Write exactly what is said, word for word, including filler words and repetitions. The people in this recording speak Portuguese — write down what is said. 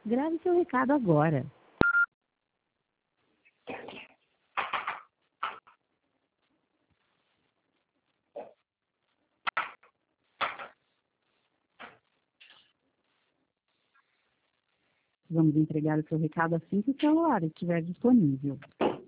Grave seu recado agora. Vamos entregar o seu recado assim que o celular estiver disponível.